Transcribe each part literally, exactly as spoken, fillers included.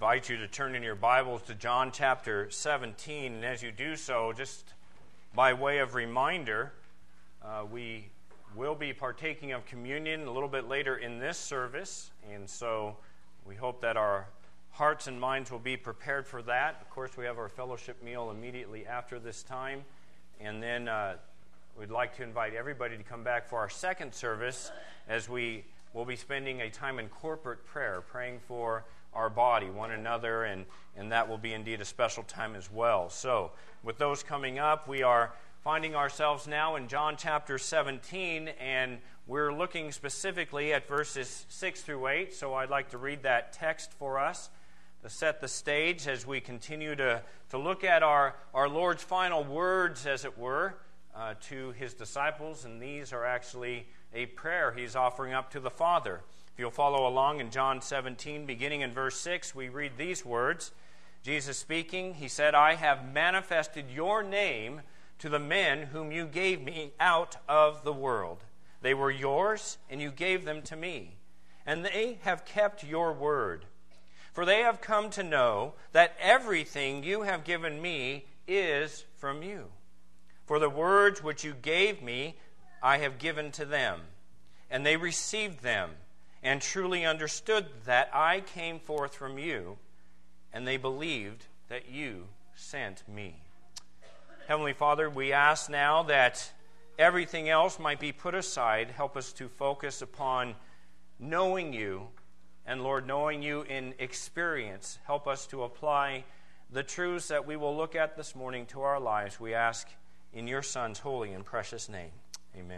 invite you to turn in your Bibles to John chapter seventeen, and as you do so, just by way of reminder, uh, we will be partaking of communion a little bit later in this service, and so we hope that our hearts and minds will be prepared for that. Of course, we have our fellowship meal immediately after this time, and then uh, we'd like to invite everybody to come back for our second service, as we will be spending a time in corporate prayer, praying for our body, one another, and, and that will be indeed a special time as well. So, with those coming up, we are finding ourselves now in John chapter seventeen, and we're looking specifically at verses six through eight, so I'd like to read that text for us to set the stage as we continue to, to look at our, our Lord's final words, as it were, uh, to His disciples, and these are actually a prayer He's offering up to the Father. If you'll follow along in John seventeen, beginning in verse six, we read these words. Jesus speaking, He said, "I have manifested your name to the men whom you gave me out of the world. They were yours, and you gave them to me, and they have kept your word. For they have come to know that everything you have given me is from you. For the words which you gave me I have given to them, and they received them, and truly understood that I came forth from you, and they believed that you sent me." Heavenly Father, we ask now that everything else might be put aside. Help us to focus upon knowing you, and Lord, knowing you in experience. Help us to apply the truths that we will look at this morning to our lives. We ask in your Son's holy and precious name. Amen.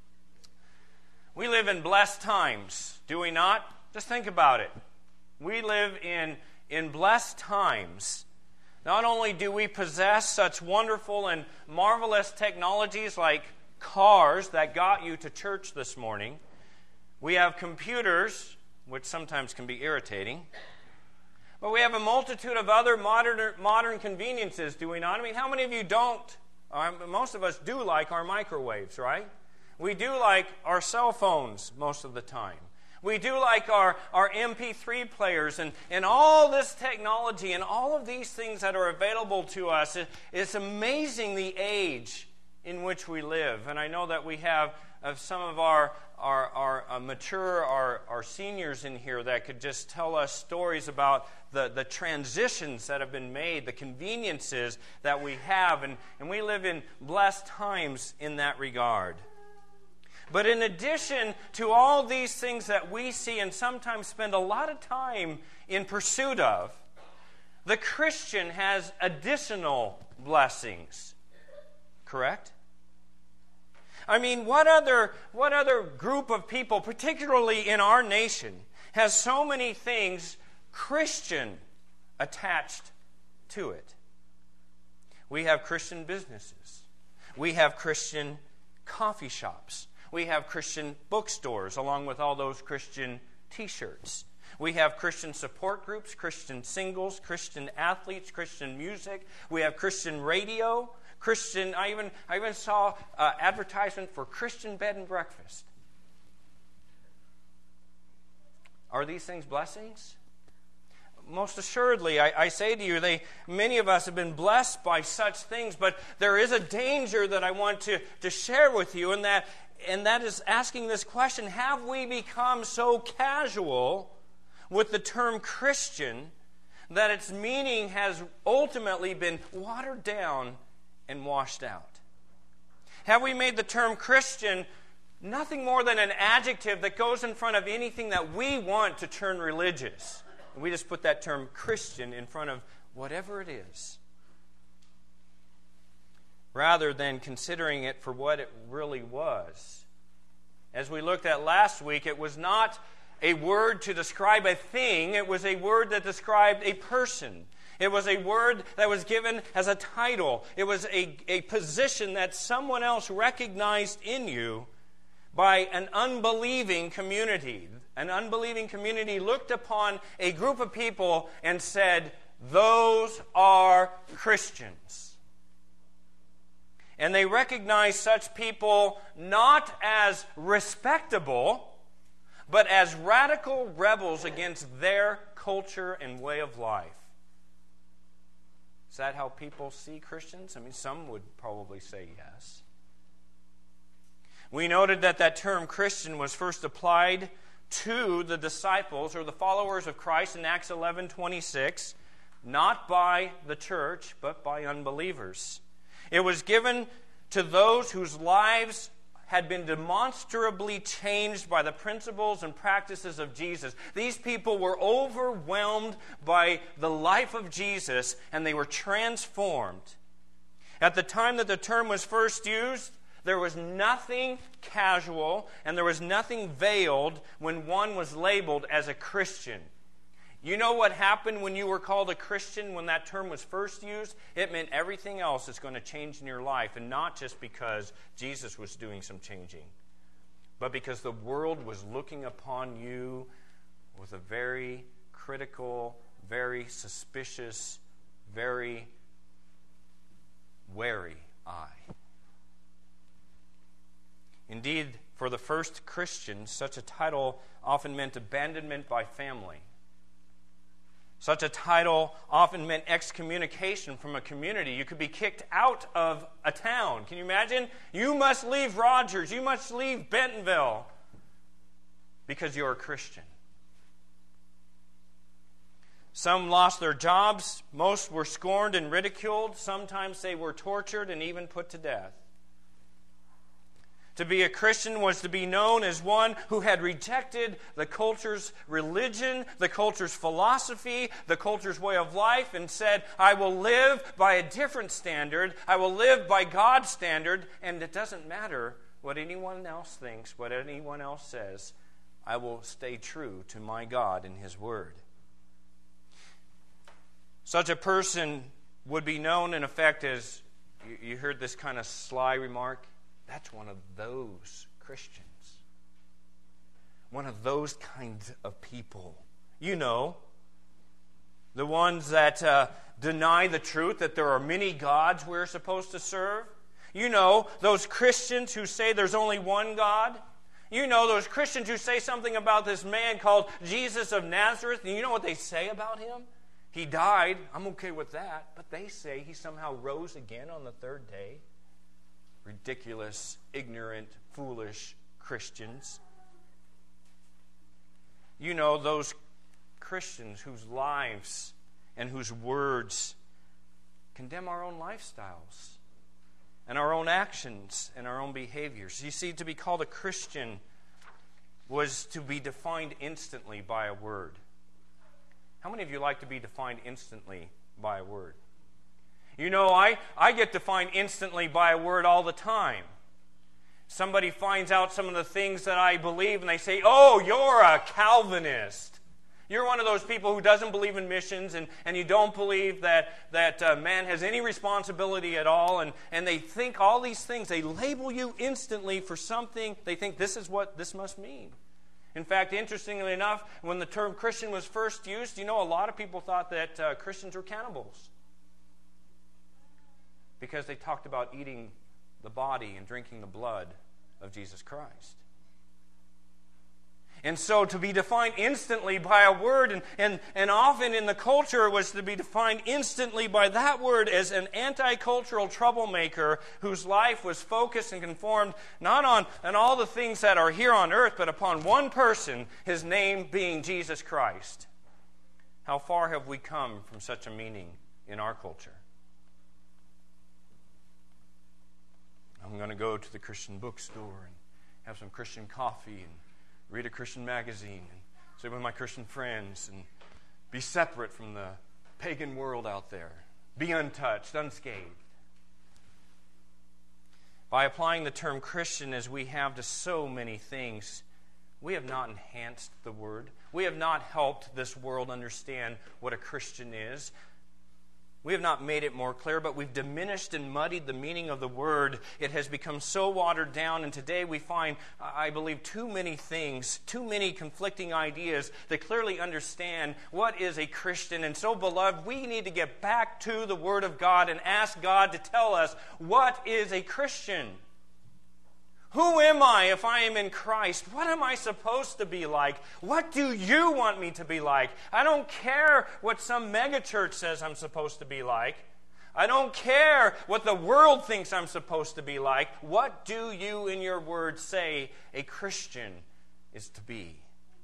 We live in blessed times, do we not? Just think about it. We live in, in blessed times. Not only do we possess such wonderful and marvelous technologies like cars that got you to church this morning, we have computers, which sometimes can be irritating, but we have a multitude of other modern, modern conveniences, do we not? I mean, how many of you don't? Um, most of us do like our microwaves, right? We do like our cell phones most of the time. We do like our, our M P three players and, and all this technology and all of these things that are available to us. It, it's amazing the age in which we live. And I know that we have uh, some of our, our, our uh, mature, our, our seniors in here that could just tell us stories about the, the transitions that have been made, the conveniences that we have. And, and we live in blessed times in that regard. But in addition to all these things that we see and sometimes spend a lot of time in pursuit of, the Christian has additional blessings. Correct? I mean, what other, what other group of people, particularly in our nation, has so many things Christian attached to it? We have Christian businesses. We have Christian coffee shops. We have Christian bookstores, along with all those Christian t-shirts. We have Christian support groups, Christian singles, Christian athletes, Christian music. We have Christian radio, Christian. I even I even saw uh, advertisement for Christian bed and breakfast. Are these things blessings? Most assuredly, I, I say to you, they many of us have been blessed by such things, but there is a danger that I want to, to share with you, and that and that is asking this question: have we become so casual with the term Christian that its meaning has ultimately been watered down and washed out? Have we made the term Christian nothing more than an adjective that goes in front of anything that we want to turn religious? And we just put that term Christian in front of whatever it is, rather than considering it for what it really was. As we looked at last week, it was not a word to describe a thing. It was a word that described a person. It was a word that was given as a title. It was a, a position that someone else recognized in you by an unbelieving community. An unbelieving community looked upon a group of people and said, "Those are Christians." And they recognized such people not as respectable, but as radical rebels against their culture and way of life. Is that how people see Christians? I mean, some would probably say yes. We noted that that term Christian was first applied to the disciples or the followers of Christ in Acts eleven twenty-six, not by the church, but by unbelievers. It was given to those whose lives had been demonstrably changed by the principles and practices of Jesus. These people were overwhelmed by the life of Jesus, and they were transformed. At the time that the term was first used, there was nothing casual and there was nothing veiled when one was labeled as a Christian. You know what happened when you were called a Christian when that term was first used? It meant everything else is going to change in your life, and not just because Jesus was doing some changing, but because the world was looking upon you with a very critical, very suspicious, very wary eye. Indeed, for the first Christians, such a title often meant abandonment by family. Such a title often meant excommunication from a community. You could be kicked out of a town. Can you imagine? You must leave Rogers. You must leave Bentonville because you're a Christian. Some lost their jobs. Most were scorned and ridiculed. Sometimes they were tortured and even put to death. To be a Christian was to be known as one who had rejected the culture's religion, the culture's philosophy, the culture's way of life, and said, I will live by a different standard. I will live by God's standard, and it doesn't matter what anyone else thinks, what anyone else says. I will stay true to my God and His Word. Such a person would be known, in effect, as, you heard this kind of sly remark, that's one of those Christians. One of those kinds of people. You know, the ones that uh, deny the truth that there are many gods we're supposed to serve. You know, those Christians who say there's only one God. You know, those Christians who say something about this man called Jesus of Nazareth. And you know what they say about him? He died. I'm okay with that. But they say he somehow rose again on the third day. Ridiculous, ignorant, foolish Christians. You know, those Christians whose lives and whose words condemn our own lifestyles and our own actions and our own behaviors. You see, to be called a Christian was to be defined instantly by a word. How many of you like to be defined instantly by a word? You know, I, I get defined instantly by a word all the time. Somebody finds out some of the things that I believe and they say, oh, you're a Calvinist. You're one of those people who doesn't believe in missions and, and you don't believe that, that uh, man has any responsibility at all. And, and they think all these things. They label you instantly for something. They think this is what this must mean. In fact, interestingly enough, when the term Christian was first used, you know, a lot of people thought that uh, Christians were cannibals. Because they talked about eating the body and drinking the blood of Jesus Christ. And so to be defined instantly by a word, and, and, and often in the culture it was to be defined instantly by that word as an anti-cultural troublemaker whose life was focused and conformed not on, on all the things that are here on earth, but upon one person, his name being Jesus Christ. How far have we come from such a meaning in our culture? I'm going to go to the Christian bookstore and have some Christian coffee and read a Christian magazine and sit with my Christian friends and be separate from the pagan world out there. Be untouched, unscathed. By applying the term Christian as we have to so many things, we have not enhanced the word. We have not helped this world understand what a Christian is. We have not made it more clear, but we've diminished and muddied the meaning of the word. It has become so watered down, and today we find, I believe, too many things, too many conflicting ideas that clearly understand what is a Christian. And so, beloved, we need to get back to the Word of God and ask God to tell us what is a Christian. Who am I if I am in Christ? What am I supposed to be like? What do you want me to be like? I don't care what some megachurch says I'm supposed to be like. I don't care what the world thinks I'm supposed to be like. What do you in your word say a Christian is to be?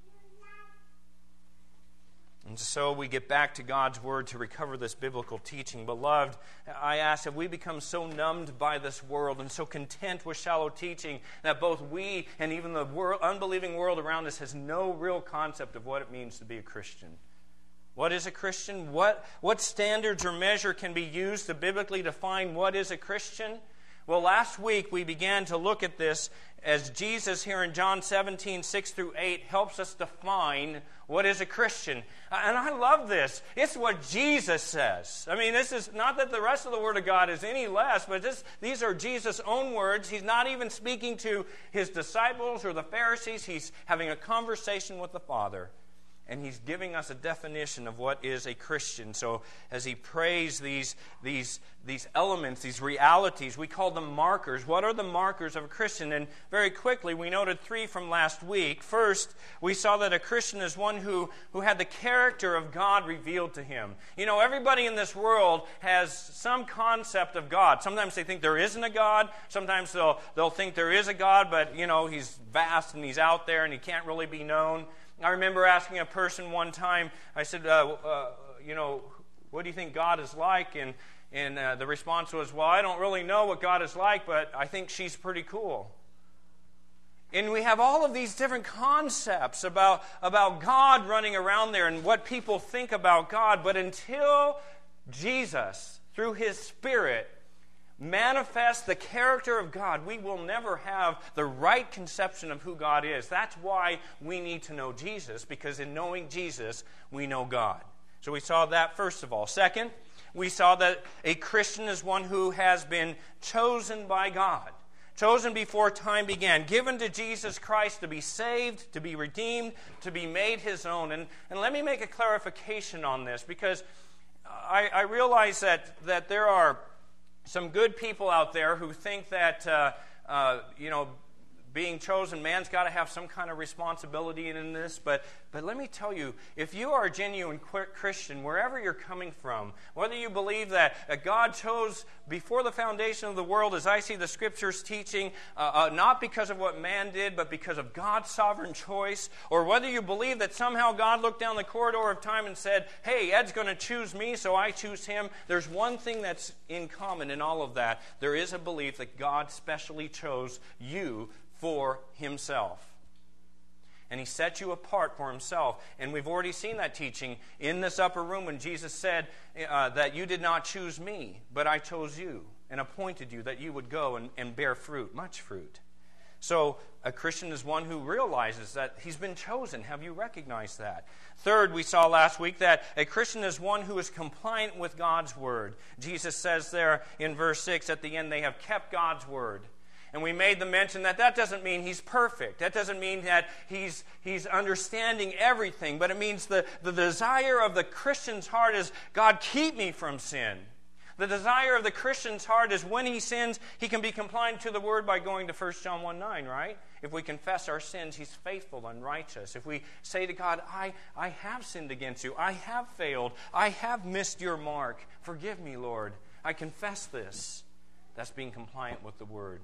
And so we get back to God's Word to recover this biblical teaching. Beloved, I ask, have we become so numbed by this world and so content with shallow teaching that both we and even the world, unbelieving world around us has no real concept of what it means to be a Christian? What is a Christian? What, what standards or measure can be used to biblically define what is a Christian? Well, last week we began to look at this as Jesus here in John seventeen, six through eight helps us define what is a Christian. And I love this. It's what Jesus says. I mean, this is not that the rest of the Word of God is any less, but this, these are Jesus' own words. He's not even speaking to his disciples or the Pharisees. He's having a conversation with the Father. And he's giving us a definition of what is a Christian. So as he prays these, these, these elements, these realities, we call them markers. What are the markers of a Christian? And very quickly, we noted three from last week. First, we saw that a Christian is one who, who had the character of God revealed to him. You know, everybody in this world has some concept of God. Sometimes they think there isn't a God. Sometimes they'll, they'll think there is a God, but, you know, he's vast and he's out there and he can't really be known. I remember asking a person one time, I said, uh, uh, you know, what do you think God is like? And, and uh, the response was, well, I don't really know what God is like, but I think she's pretty cool. And we have all of these different concepts about, about God running around there and what people think about God. But until Jesus, through His Spirit, manifest the character of God, we will never have the right conception of who God is. That's why we need to know Jesus, because in knowing Jesus, we know God. So we saw that first of all. Second, we saw that a Christian is one who has been chosen by God. Chosen before time began, given to Jesus Christ to be saved, to be redeemed, to be made His own. And, and let me make a clarification on this, because I, I realize that, that there are some good people out there who think that, uh, uh, you know, being chosen, man's got to have some kind of responsibility in this. But, but let me tell you, if you are a genuine Christian, wherever you're coming from, whether you believe that uh, God chose before the foundation of the world, as I see the Scriptures teaching, uh, uh, not because of what man did, but because of God's sovereign choice, or whether you believe that somehow God looked down the corridor of time and said, hey, Ed's going to choose me, so I choose him. There's one thing that's in common in all of that. There is a belief that God specially chose you for Himself. And He set you apart for Himself. And we've already seen that teaching in this upper room when Jesus said uh, that you did not choose me, but I chose you and appointed you that you would go and, and bear fruit, much fruit. So a Christian is one who realizes that he's been chosen. Have you recognized that? Third, we saw last week that a Christian is one who is compliant with God's Word. Jesus says there in verse six at the end, they have kept God's Word. And we made the mention that that doesn't mean he's perfect. That doesn't mean that he's he's understanding everything. But it means the, the desire of the Christian's heart is, God, keep me from sin. The desire of the Christian's heart is when he sins, he can be compliant to the Word by going to First John one nine, right? If we confess our sins, He's faithful and righteous. If we say to God, I, I have sinned against you. I have failed. I have missed your mark. Forgive me, Lord. I confess this. That's being compliant with the Word.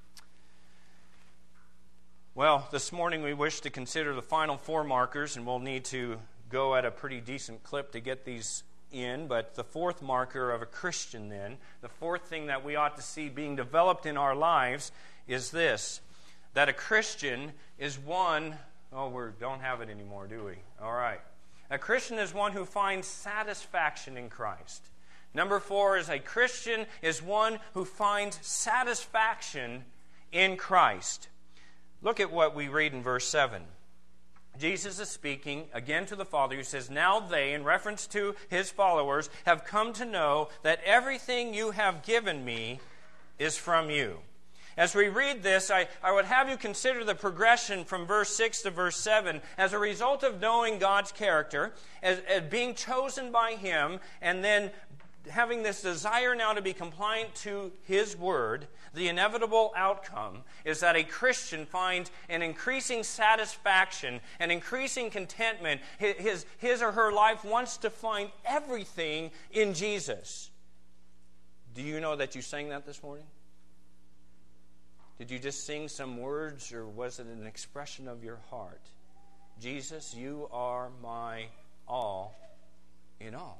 Well, this morning we wish to consider the final four markers, and we'll need to go at a pretty decent clip to get these in. But the fourth marker of a Christian then, the fourth thing that we ought to see being developed in our lives is this, that a Christian is one, oh, we don't have it anymore, do we? All right. A Christian is one who finds satisfaction in Christ. Number four is a Christian is one who finds satisfaction in Christ. Look at what we read in verse seven. Jesus is speaking again to the Father who says, now they, in reference to His followers, have come to know that everything you have given me is from you. As we read this, I, I would have you consider the progression from verse six to verse seven as a result of knowing God's character, as, as being chosen by Him, and then having this desire now to be compliant to His Word, the inevitable outcome is that a Christian finds an increasing satisfaction, an increasing contentment. His, his or her life wants to find everything in Jesus. Do you know that you sang that this morning? Did you just sing some words, or was it an expression of your heart? Jesus, you are my all in all.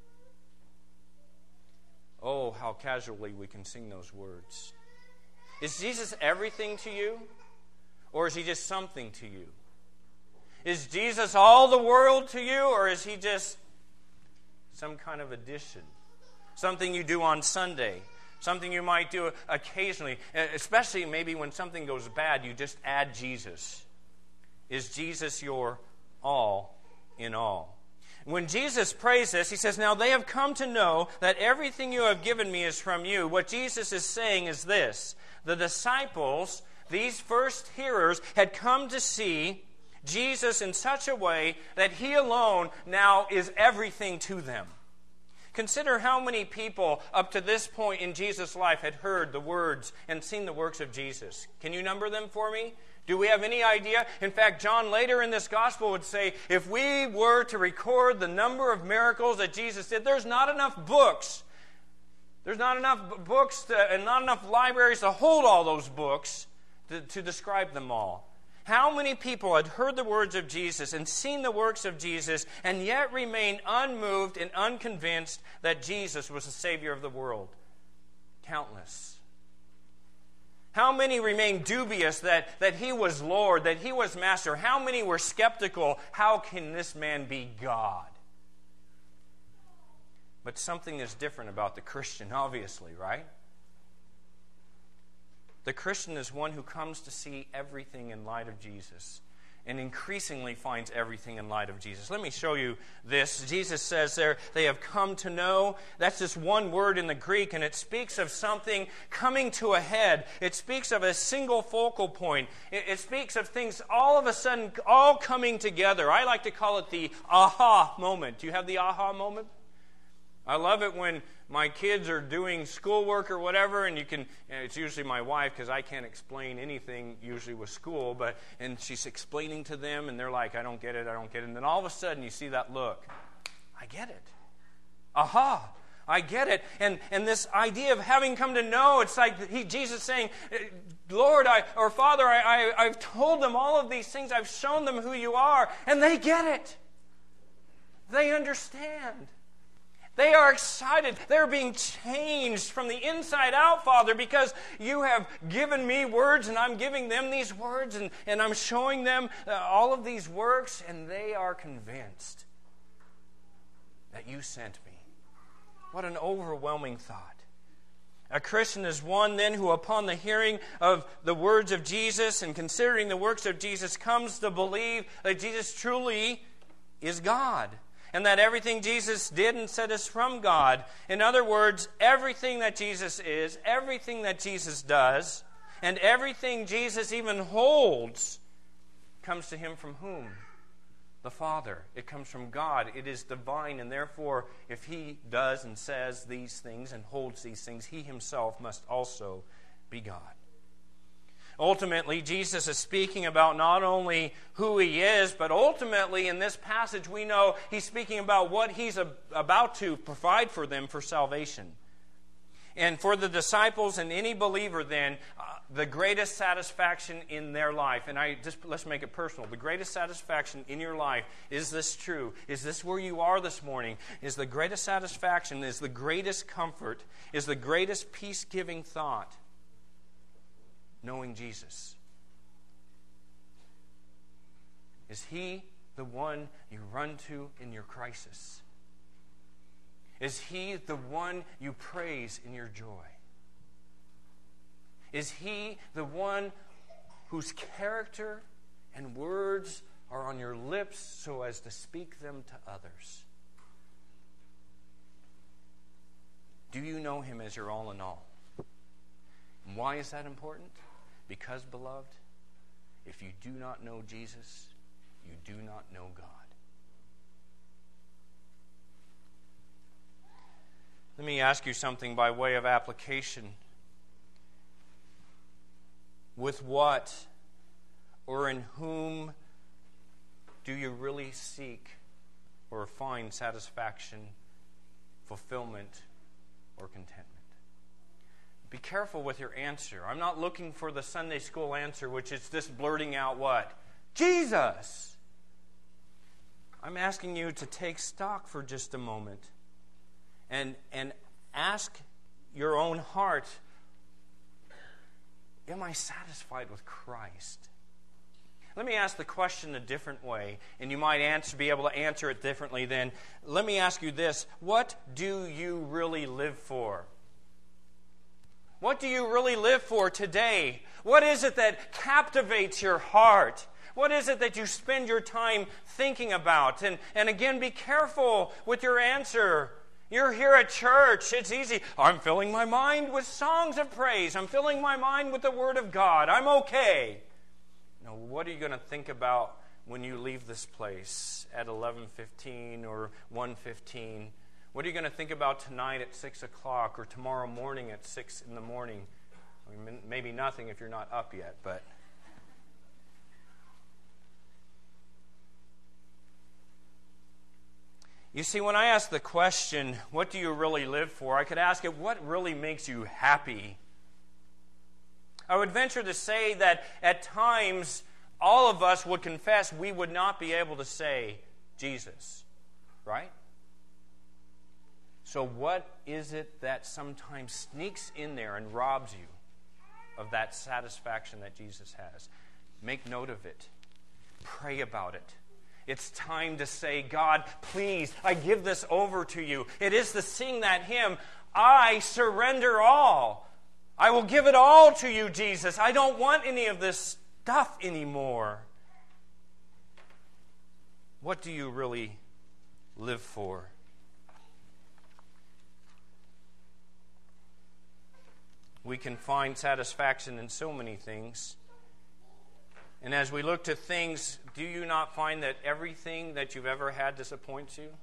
Oh, how casually we can sing those words. Is Jesus everything to you? Or is He just something to you? Is Jesus all the world to you? Or is He just some kind of addition? Something you do on Sunday. Something you might do occasionally. Especially maybe when something goes bad, you just add Jesus. Is Jesus your all in all? When Jesus prays this, He says, now they have come to know that everything you have given me is from you. What Jesus is saying is this. The disciples, these first hearers, had come to see Jesus in such a way that He alone now is everything to them. Consider how many people up to this point in Jesus' life had heard the words and seen the works of Jesus. Can you number them for me? Do we have any idea? In fact, John later in this gospel would say, if we were to record the number of miracles that Jesus did, there's not enough books. There's not enough books to, and not enough libraries to hold all those books to, to describe them all. How many people had heard the words of Jesus and seen the works of Jesus and yet remained unmoved and unconvinced that Jesus was the Savior of the world? Countless. How many remained dubious that, that He was Lord, that He was Master? How many were skeptical? How can this man be God? But something is different about the Christian, obviously, right? The Christian is one who comes to see everything in light of Jesus and increasingly finds everything in light of Jesus. Let me show you this. Jesus says there, they have come to know. That's just one word in the Greek, and it speaks of something coming to a head. It speaks of a single focal point. It, it speaks of things all of a sudden all coming together. I like to call it the aha moment. Do you have the aha moment? I love it when my kids are doing schoolwork or whatever, and you can, and it's usually my wife because I can't explain anything usually with school, but and she's explaining to them, and they're like, I don't get it, I don't get it. And then all of a sudden you see that look. I get it. Aha! I get it. And and this idea of having come to know, it's like he, Jesus saying, Lord, I, or Father, I, I, I've told them all of these things. I've shown them who you are, and they get it. They understand. They are excited. They're being changed from the inside out, Father, because you have given me words and I'm giving them these words and, and I'm showing them uh, all of these works, and they are convinced that you sent me. What an overwhelming thought. A Christian is one then who, upon the hearing of the words of Jesus and considering the works of Jesus, comes to believe that Jesus truly is God. And that everything Jesus did and said is from God. In other words, everything that Jesus is, everything that Jesus does, and everything Jesus even holds comes to Him from whom? The Father. It comes from God. It is divine, and therefore, if He does and says these things and holds these things, He Himself must also be God. Ultimately, Jesus is speaking about not only who He is, but ultimately in this passage we know He's speaking about what He's about to provide for them for salvation. And for the disciples and any believer then, uh, the greatest satisfaction in their life, and I just let's make it personal, the greatest satisfaction in your life, is this true? Is this where you are this morning? Is the greatest satisfaction, is the greatest comfort, is the greatest peace-giving thought knowing Jesus? Is He the one you run to in your crisis? Is He the one you praise in your joy? Is He the one whose character and words are on your lips so as to speak them to others? Do you know Him as your all in all? And why is that important? Because, beloved, if you do not know Jesus, you do not know God. Let me ask you something by way of application. With what or in whom do you really seek or find satisfaction, fulfillment, or contentment? Be careful with your answer. I'm not looking for the Sunday school answer, which is just blurting out what? Jesus! I'm asking you to take stock for just a moment and, and ask your own heart, am I satisfied with Christ? Let me ask the question a different way, and you might answer, be able to answer it differently then. Let me ask you this. What do you really live for? What do you really live for today? What is it that captivates your heart? What is it that you spend your time thinking about? And, and again, be careful with your answer. You're here at church. It's easy. I'm filling my mind with songs of praise. I'm filling my mind with the Word of God. I'm okay. Now, what are you going to think about when you leave this place at eleven fifteen or one fifteen? What are you going to think about tonight at six o'clock or tomorrow morning at six in the morning? I mean, maybe nothing if you're not up yet, but... You see, when I ask the question, what do you really live for? I could ask it, what really makes you happy? I would venture to say that at times, all of us would confess we would not be able to say Jesus, right? So what is it that sometimes sneaks in there and robs you of that satisfaction that Jesus has? Make note of it. Pray about it. It's time to say, God, please, I give this over to you. It is to sing that hymn, I surrender all. I will give it all to you, Jesus. I don't want any of this stuff anymore. What do you really live for? We can find satisfaction in so many things. And as we look to things, do you not find that everything that you've ever had disappoints you?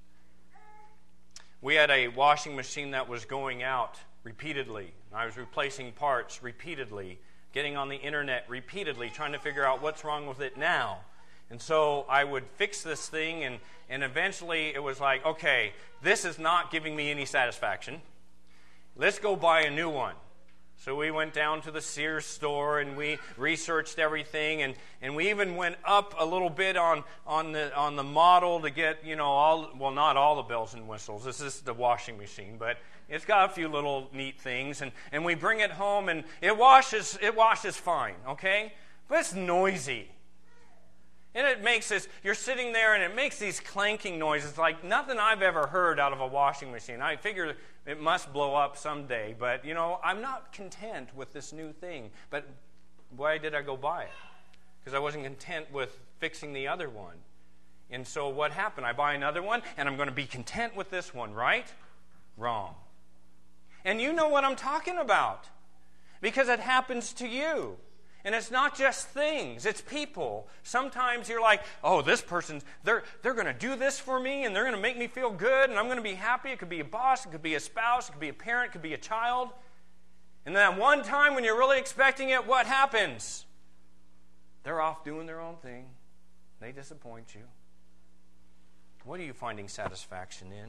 We had a washing machine that was going out repeatedly. I was replacing parts repeatedly, getting on the internet repeatedly, trying to figure out what's wrong with it now. And so I would fix this thing, and, and eventually it was like, okay, this is not giving me any satisfaction. Let's go buy a new one. So we went down to the Sears store and we researched everything, and, and we even went up a little bit on, on the on the model to get, you know, all well not all the bells and whistles. This is the washing machine, but it's got a few little neat things, and, and we bring it home and it washes it washes fine, okay? But it's noisy. And it makes this, you're sitting there and it makes these clanking noises like nothing I've ever heard out of a washing machine. I figure it must blow up someday, but, you know, I'm not content with this new thing. But why did I go buy it? Because I wasn't content with fixing the other one. And so what happened? I buy another one, and I'm going to be content with this one, right? Wrong. And you know what I'm talking about, because it happens to you. And it's not just things, it's people. Sometimes you're like, oh, this person's, they're, they're going to do this for me, and they're going to make me feel good, and I'm going to be happy. It could be a boss, it could be a spouse, it could be a parent, it could be a child. And then one time when you're really expecting it, what happens? They're off doing their own thing. They disappoint you. What are you finding satisfaction in?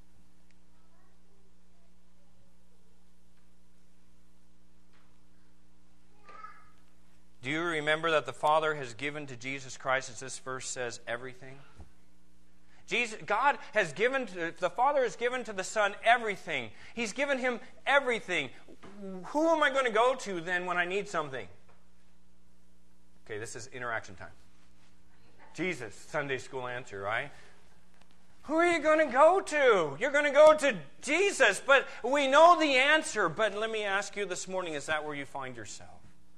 Do you remember that the Father has given to Jesus Christ, as this verse says, everything? Jesus, God has given, to, the Father has given to the Son everything. He's given him everything. Who am I going to go to then when I need something? Okay, this is interaction time. Jesus, Sunday school answer, right? Who are you going to go to? You're going to go to Jesus, but we know the answer. But let me ask you this morning, is that where you find yourself?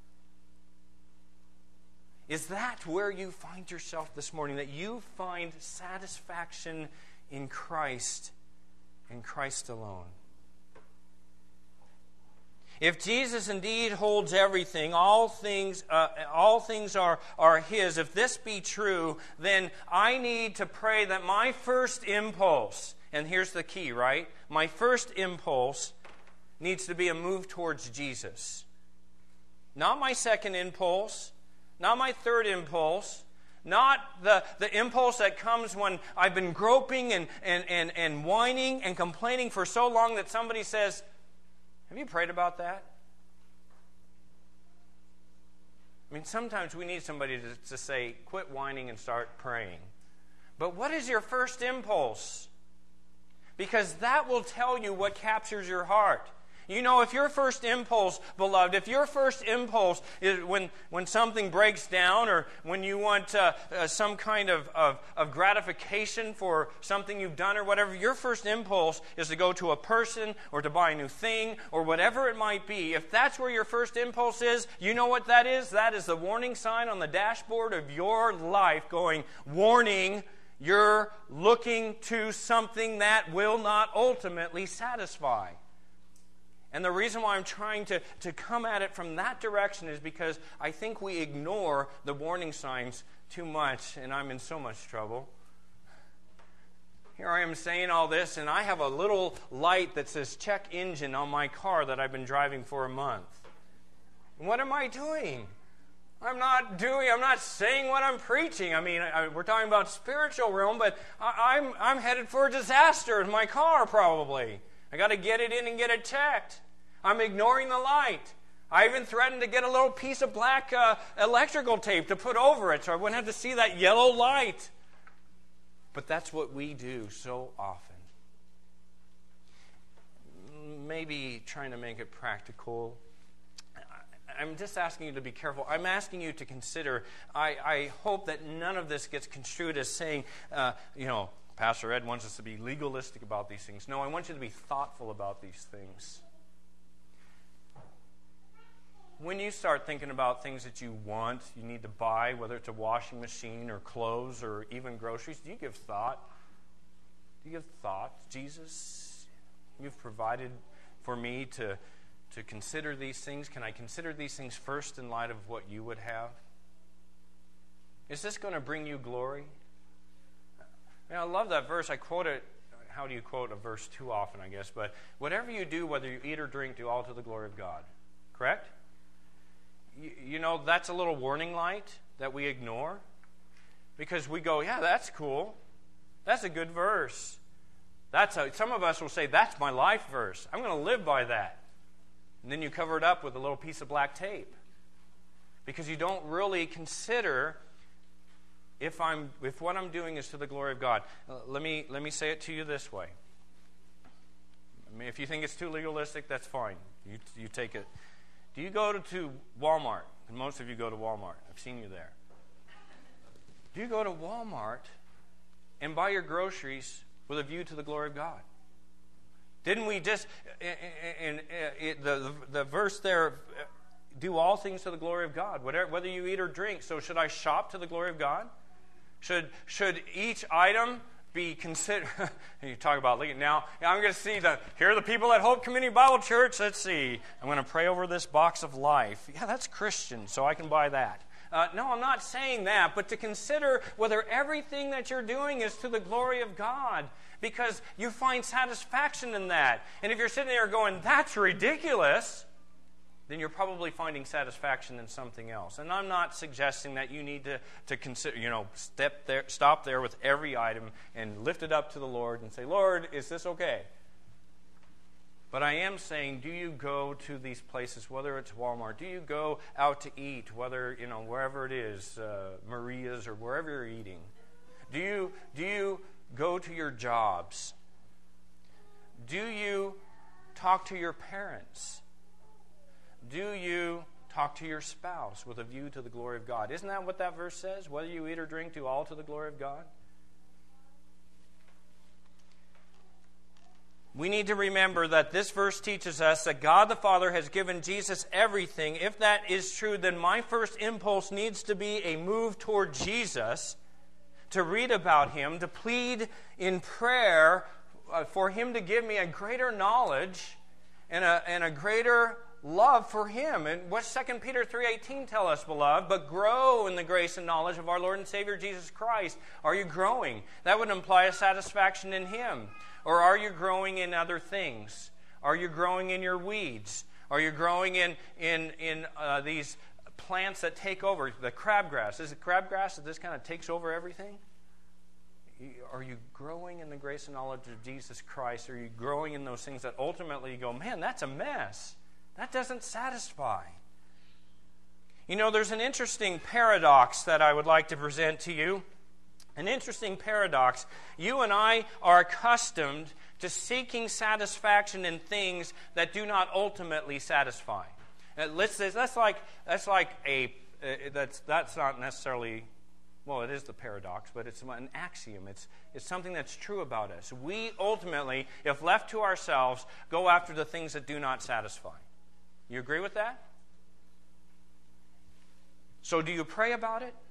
Is that where you find yourself this morning? That you find satisfaction in Christ, in Christ alone? If Jesus indeed holds everything, all things, uh, all things are, are His, if this be true, then I need to pray that my first impulse And here's the key, right? My first impulse needs to be a move towards Jesus. Not my second impulse, not my third impulse, not the, the impulse that comes when I've been groping and, and, and, and whining and complaining for so long that somebody says, have you prayed about that? I mean, sometimes we need somebody to, to say, quit whining and start praying. But what is your first impulse? Because that will tell you what captures your heart. You know, if your first impulse, beloved, if your first impulse is when, when something breaks down or when you want uh, uh, some kind of, of, of gratification for something you've done or whatever, your first impulse is to go to a person or to buy a new thing or whatever it might be. If that's where your first impulse is, you know what that is? That is the warning sign on the dashboard of your life going, warning, you're looking to something that will not ultimately satisfy. And the reason why I'm trying to, to come at it from that direction is because I think we ignore the warning signs too much, and I'm in so much trouble. Here I am saying all this, and I have a little light that says check engine on my car that I've been driving for a month. What am I doing? I'm not doing, I'm not saying what I'm preaching. I mean, I, we're talking about spiritual realm, but I, I'm, I'm headed for a disaster in my car probably. I got to get it in and get it checked. I'm ignoring the light. I even threatened to get a little piece of black uh, electrical tape to put over it so I wouldn't have to see that yellow light. But that's what we do so often. Maybe trying to make it practical. I'm just asking you to be careful. I'm asking you to consider. I, I hope that none of this gets construed as saying, uh, you know, Pastor Ed wants us to be legalistic about these things. No, I want you to be thoughtful about these things. When you start thinking about things that you want, you need to buy, whether it's a washing machine or clothes or even groceries, do you give thought? Do you give thought? Jesus, you've provided for me to, to consider these things. Can I consider these things first in light of what you would have? Is this going to bring you glory? I love that verse. I quote it. How do you quote a verse too often, I guess? But whatever you do, whether you eat or drink, do all to the glory of God. Correct? You, you know, that's a little warning light that we ignore. Because we go, yeah, that's cool. That's a good verse. That's a, some of us will say, that's my life verse. I'm going to live by that. And then you cover it up with a little piece of black tape. Because you don't really consider If I'm, if what I'm doing is to the glory of God. Uh, let me let me say it to you this way. I mean, if you think it's too legalistic, that's fine. You you take it. Do you go to, to Walmart? And most of you go to Walmart. I've seen you there. Do you go to Walmart and buy your groceries with a view to the glory of God? Didn't we just in, in, in the, the the verse there? Do all things to the glory of God, whatever, whether you eat or drink. So should I shop to the glory of God? Should should each item be considered? You talk about now. I'm going to see the here are the people at Hope Community Bible Church. Let's see. I'm going to pray over this box of life. Yeah, that's Christian, so I can buy that. Uh, no, I'm not saying that, but to consider whether everything that you're doing is to the glory of God, because you find satisfaction in that. And if you're sitting there going, "That's ridiculous," then you're probably finding satisfaction in something else. And I'm not suggesting that you need to, to consider, you know, step there, stop there with every item and lift it up to the Lord and say, Lord, is this okay? But I am saying, do you go to these places, whether it's Walmart, do you go out to eat, whether, you know, wherever it is, uh, Maria's or wherever you're eating? Do you, do you go to your jobs? Do you talk to your parents? Do you talk to your spouse with a view to the glory of God? Isn't that what that verse says? Whether you eat or drink, do all to the glory of God? We need to remember that this verse teaches us that God the Father has given Jesus everything. If that is true, then my first impulse needs to be a move toward Jesus, to read about Him, to plead in prayer for Him to give me a greater knowledge and a, and a greater love for Him. And what does Second Peter three eighteen tell us, beloved? But grow in the grace and knowledge of our Lord and Savior Jesus Christ. Are you growing? That would imply a satisfaction in Him. Or are you growing in other things? Are you growing in your weeds? Are you growing in in in uh, these plants that take over? The crabgrass. Is it crabgrass that this kind of takes over everything? Are you growing in the grace and knowledge of Jesus Christ? Are you growing in those things that ultimately you go, man, that's a mess. That doesn't satisfy. You know, there's an interesting paradox that I would like to present to you. An interesting paradox. You and I are accustomed to seeking satisfaction in things that do not ultimately satisfy. Uh, let's say that's like that's like a uh, that's that's not necessarily, well, it is the paradox, but it's an axiom. It's it's something that's true about us. We ultimately, if left to ourselves, go after the things that do not satisfy. You agree with that? So do you pray about it?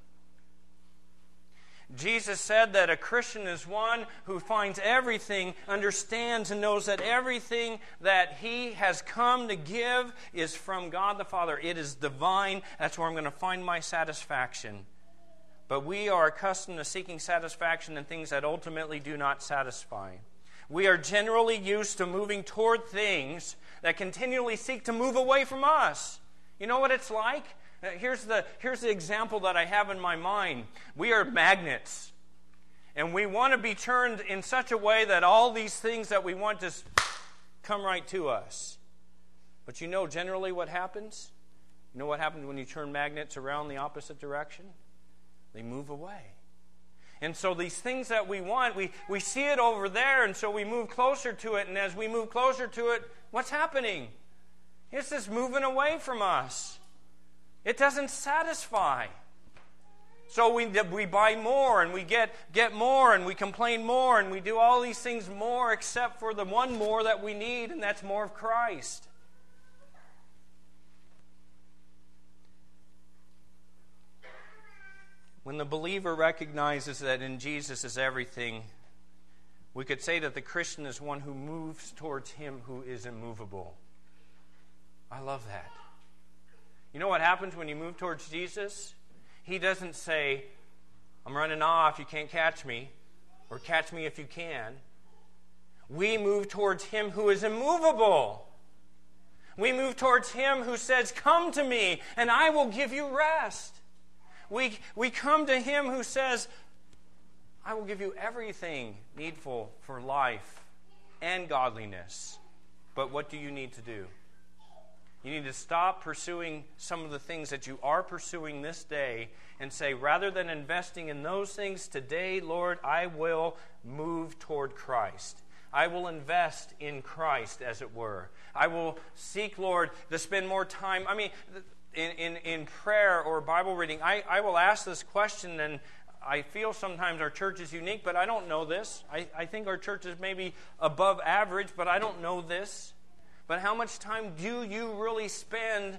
Jesus said that a Christian is one who finds everything, understands and knows that everything that he has come to give is from God the Father. It is divine. That's where I'm going to find my satisfaction. But we are accustomed to seeking satisfaction in things that ultimately do not satisfy. We are generally used to moving toward things that continually seek to move away from us. You know what it's like? Here's the, here's the example that I have in my mind. We are magnets. And we want to be turned in such a way that all these things that we want just come right to us. But you know generally what happens? You know what happens when you turn magnets around the opposite direction? They move away. And so these things that we want, we, we see it over there, and so we move closer to it. And as we move closer to it, what's happening? It's just moving away from us. It doesn't satisfy. So we we buy more and we get, get more and we complain more and we do all these things more except for the one more that we need, and that's more of Christ. When the believer recognizes that in Jesus is everything, we could say that the Christian is one who moves towards Him who is immovable. I love that. You know what happens when you move towards Jesus? He doesn't say, I'm running off, you can't catch me, or catch me if you can. We move towards Him who is immovable. We move towards Him who says, come to me, and I will give you rest. We, we come to Him who says, I will give you everything needful for life and godliness. But what do you need to do? You need to stop pursuing some of the things that you are pursuing this day and say, rather than investing in those things today, Lord, I will move toward Christ. I will invest in Christ, as it were. I will seek, Lord, to spend more time. I mean, in, in, in prayer or Bible reading, I, I will ask this question, and I feel sometimes our church is unique, but I don't know this. I, I think our church is maybe above average, but I don't know this. But how much time do you really spend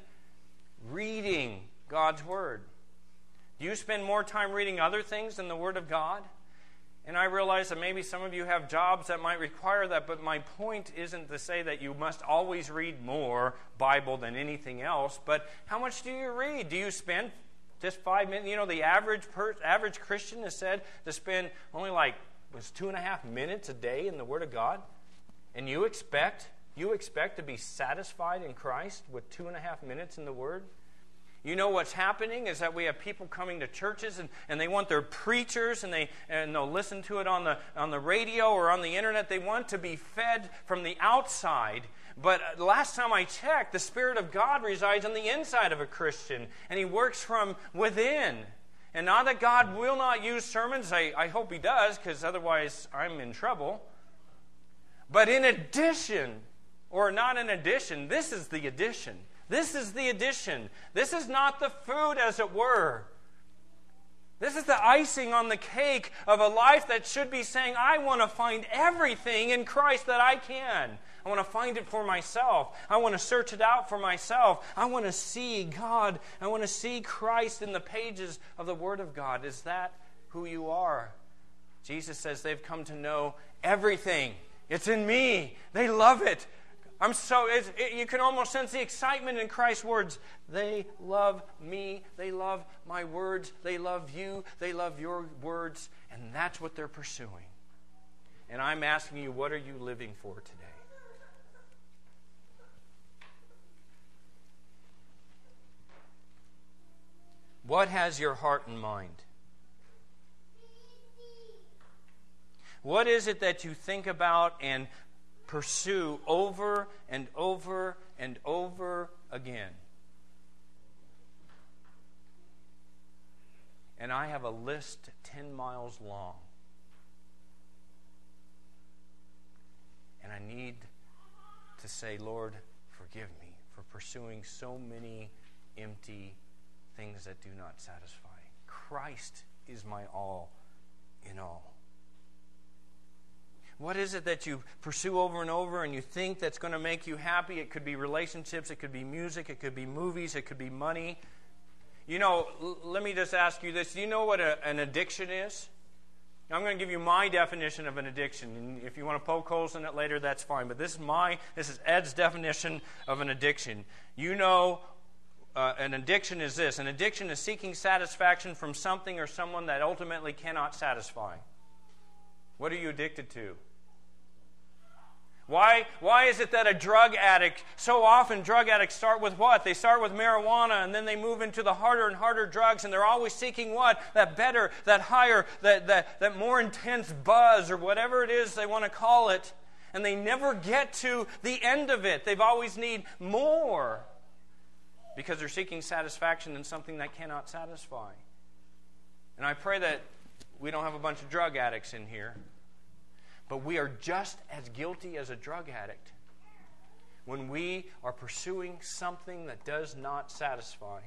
reading God's Word? Do you spend more time reading other things than the Word of God? And I realize that maybe some of you have jobs that might require that, but my point isn't to say that you must always read more Bible than anything else, but how much do you read? Do you spend just five minutes? You know, the average per, average Christian is said to spend only like was two and a half minutes a day in the Word of God, and you expect... You expect to be satisfied in Christ with two and a half minutes in the Word? You know what's happening is that we have people coming to churches and, and they want their preachers and, they, and they'll listen to it on the, on the radio or on the internet. They want to be fed from the outside. But last time I checked, the Spirit of God resides on the inside of a Christian, and He works from within. And not that God will not use sermons. I, I hope He does, because otherwise I'm in trouble. But in addition... Or not an addition. This is the addition. This is the addition. This is not the food, as it were. This is the icing on the cake of a life that should be saying, I want to find everything in Christ that I can. I want to find it for myself. I want to search it out for myself. I want to see God. I want to see Christ in the pages of the Word of God. Is that who you are? Jesus says they've come to know everything. It's in me. They love it. I'm so, it, it, you can almost sense the excitement in Christ's words. They love me. They love my words. They love you. They love your words. And that's what they're pursuing. And I'm asking you, what are you living for today? What has your heart and mind? What is it that you think about and pursue over and over and over again? And I have a list ten miles long. And I need to say, Lord, forgive me for pursuing so many empty things that do not satisfy. Christ is my all in all. What is it that you pursue over and over and you think that's going to make you happy? It could be relationships, it could be music, it could be movies, it could be money. You know, l- let me just ask you this. Do you know what a, an addiction is? I'm going to give you my definition of an addiction. And if you want to poke holes in it later, that's fine. But this is my, this is Ed's definition of an addiction. You know, uh, an addiction is this. An addiction is seeking satisfaction from something or someone that ultimately cannot satisfy. What are you addicted to? Why, why is it that a drug addict, so often drug addicts start with what? They start with marijuana and then they move into the harder and harder drugs, and they're always seeking what? That better, that higher, that, that, that more intense buzz or whatever it is they want to call it. And they never get to the end of it. They've always need more because they're seeking satisfaction in something that cannot satisfy. And I pray that we don't have a bunch of drug addicts in here. But we are just as guilty as a drug addict when we are pursuing something that does not satisfy.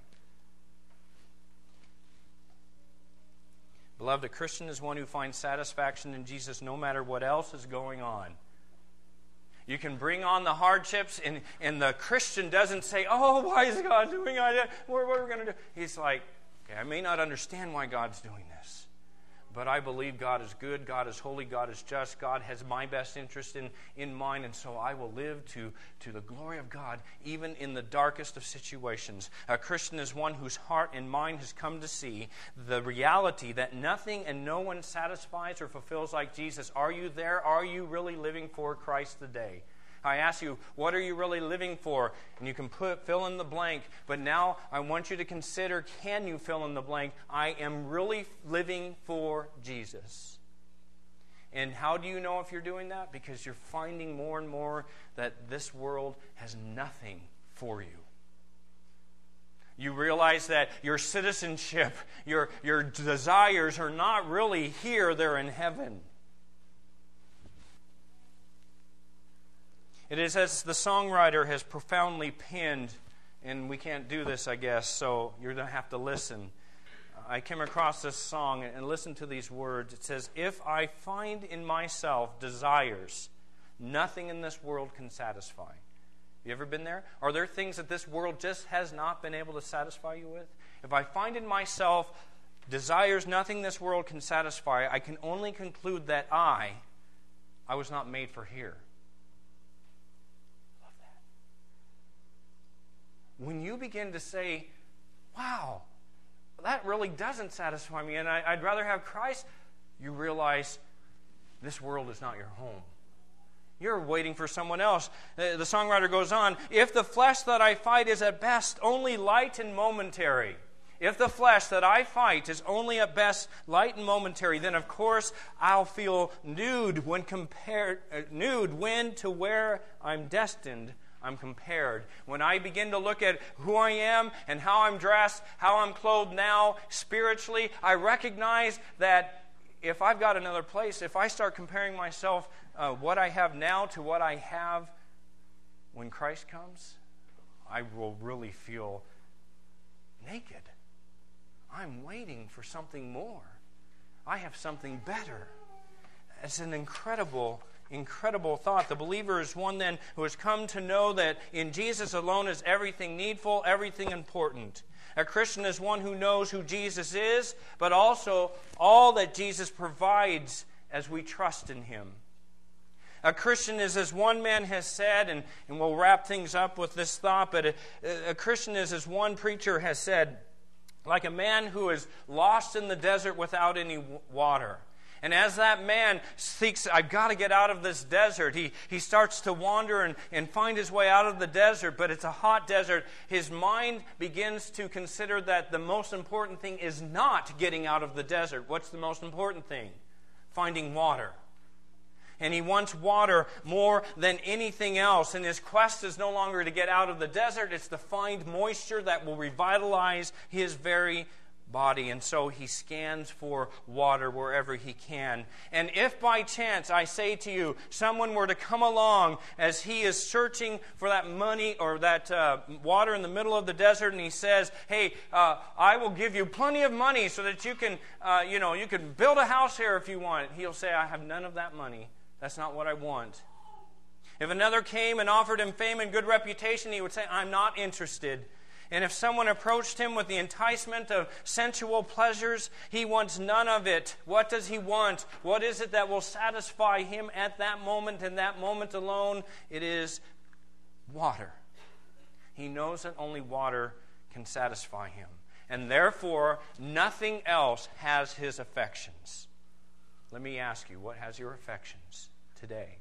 Beloved, a Christian is one who finds satisfaction in Jesus no matter what else is going on. You can bring on the hardships, and, and the Christian doesn't say, oh, why is God doing it? What, what are we going to do? He's like, okay, I may not understand why God's doing this. But I believe God is good, God is holy, God is just, God has my best interest in, in mind, and so I will live to, to the glory of God, even in the darkest of situations. A Christian is one whose heart and mind has come to see the reality that nothing and no one satisfies or fulfills like Jesus. Are you there? Are you really living for Christ today? I ask you, what are you really living for? And you can put fill in the blank. But now I want you to consider, can you fill in the blank? I am really living for Jesus. And how do you know if you're doing that? Because you're finding more and more that this world has nothing for you. You realize that your citizenship, your, your desires are not really here, they're in heaven. It is as the songwriter has profoundly penned, and we can't do this, I guess, so you're going to have to listen. I came across this song and listen to these words. It says, if I find in myself desires nothing in this world can satisfy. You ever been there? Are there things that this world just has not been able to satisfy you with? If I find in myself desires nothing this world can satisfy, I can only conclude that I, I was not made for here. When you begin to say, wow, that really doesn't satisfy me, and I, I'd rather have Christ, you realize this world is not your home. You're waiting for someone else. The, the songwriter goes on, if the flesh that I fight is at best only light and momentary, if the flesh that I fight is only at best light and momentary, then of course I'll feel nude when compared, uh, nude when to where I'm destined I'm compared. When I begin to look at who I am and how I'm dressed, how I'm clothed now spiritually, I recognize that if I've got another place, if I start comparing myself, uh, what I have now to what I have when Christ comes, I will really feel naked. I'm waiting for something more. I have something better. It's an incredible Incredible thought. The believer is one then who has come to know that in Jesus alone is everything needful, everything important. A Christian is one who knows who Jesus is, but also all that Jesus provides as we trust in Him. A Christian is, as one man has said, and, and we'll wrap things up with this thought, but a, a Christian is, as one preacher has said, like a man who is lost in the desert without any water. And as that man seeks, I've got to get out of this desert, he, he starts to wander and, and find his way out of the desert, but it's a hot desert. His mind begins to consider that the most important thing is not getting out of the desert. What's the most important thing? Finding water. And he wants water more than anything else. And his quest is no longer to get out of the desert, it's to find moisture that will revitalize his very body. And so he scans for water wherever he can. And if by chance, I say to you, someone were to come along as he is searching for that money or that uh, water in the middle of the desert, and he says, hey, uh, I will give you plenty of money so that you can, uh, you know, you can build a house here if you want. He'll say, I have none of that money. That's not what I want. If another came and offered him fame and good reputation, he would say, I'm not interested. And if someone approached him with the enticement of sensual pleasures, he wants none of it. What does he want? What is it that will satisfy him at that moment and that moment alone? It is water. He knows that only water can satisfy him. And therefore, nothing else has his affections. Let me ask you, what has your affections today?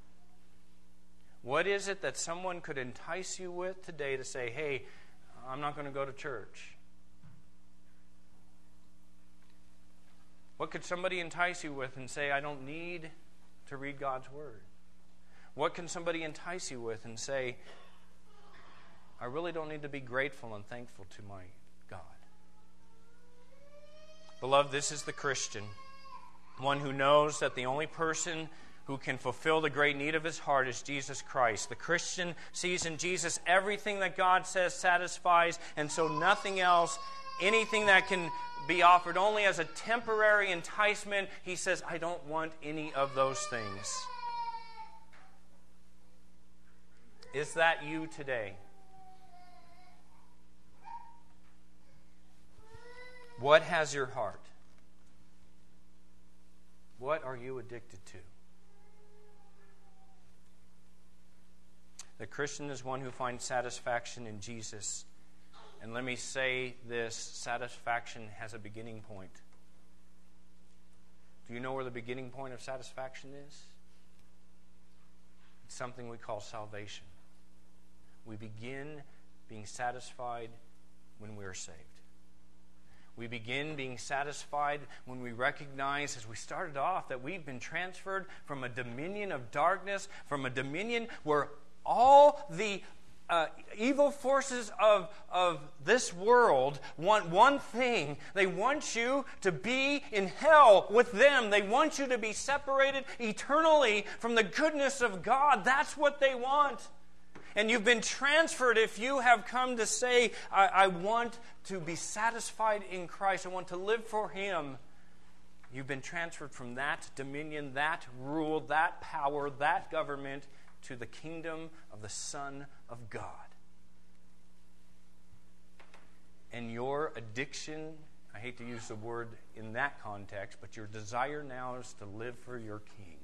What is it that someone could entice you with today to say, hey, I'm not going to go to church? What could somebody entice you with and say, I don't need to read God's Word? What can somebody entice you with and say, I really don't need to be grateful and thankful to my God? Beloved, this is the Christian, one who knows that the only person who can fulfill the great need of his heart is Jesus Christ. The Christian sees in Jesus everything that God says satisfies, and so nothing else, anything that can be offered only as a temporary enticement, he says, I don't want any of those things. Is that you today? What has your heart? What are you addicted to? The Christian is one who finds satisfaction in Jesus. And let me say this, satisfaction has a beginning point. Do you know where the beginning point of satisfaction is? It's something we call salvation. We begin being satisfied when we are saved. We begin being satisfied when we recognize, as we started off, that we've been transferred from a dominion of darkness, from a dominion where all the uh, evil forces of, of this world want one thing. They want you to be in hell with them. They want you to be separated eternally from the goodness of God. That's what they want. And you've been transferred if you have come to say, I, I want to be satisfied in Christ. I want to live for Him. You've been transferred from that dominion, that rule, that power, that government to the kingdom of the Son of God. And your addiction, I hate to use the word in that context, but your desire now is to live for your King.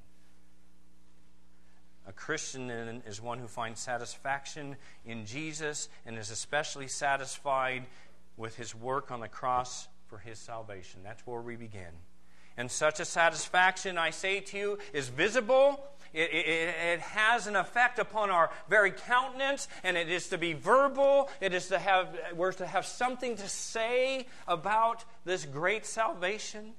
A Christian then is one who finds satisfaction in Jesus and is especially satisfied with His work on the cross for His salvation. That's where we begin. And such a satisfaction, I say to you, is visible. It, it, it has an effect upon our very countenance, and it is to be verbal. It is to have, we're to have something to say about this great salvation.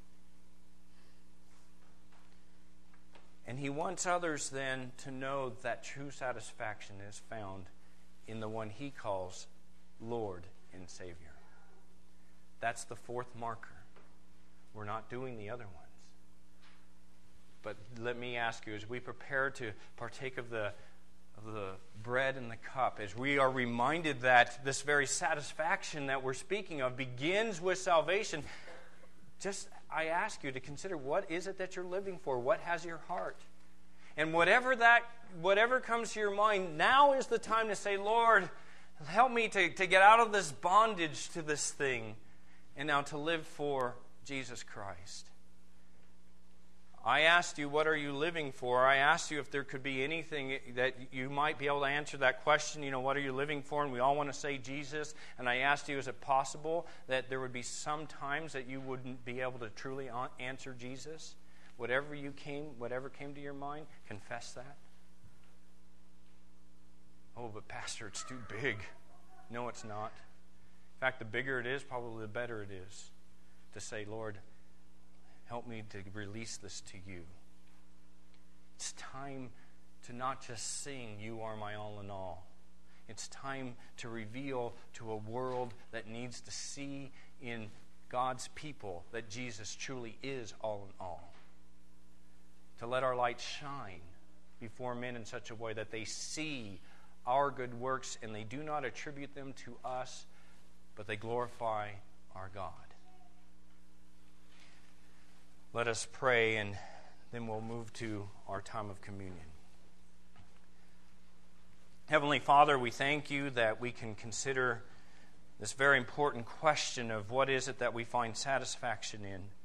And He wants others then to know that true satisfaction is found in the one He calls Lord and Savior. That's the fourth marker. We're not doing the other ones. But let me ask you, as we prepare to partake of the, of the bread and the cup, as we are reminded that this very satisfaction that we're speaking of begins with salvation, just I ask you to consider, what is it that you're living for? What has your heart? And whatever that, whatever comes to your mind, now is the time to say, Lord, help me to, to get out of this bondage to this thing, and now to live for Jesus Christ. I asked you, what are you living for? I asked you if there could be anything that you might be able to answer that question, you know, what are you living for? And we all want to say Jesus. And I asked you, is it possible that there would be some times that you wouldn't be able to truly answer Jesus? Whatever you came, whatever came to your mind, confess that. Oh, but Pastor, it's too big. No, it's not. In fact, the bigger it is, probably the better it is to say, Lord, help me to release this to you. It's time to not just sing, you are my all in all. It's time to reveal to a world that needs to see in God's people that Jesus truly is all in all. To let our light shine before men in such a way that they see our good works and they do not attribute them to us, but they glorify our God. Let us pray, and then we'll move to our time of communion. Heavenly Father, we thank you that we can consider this very important question of what is it that we find satisfaction in.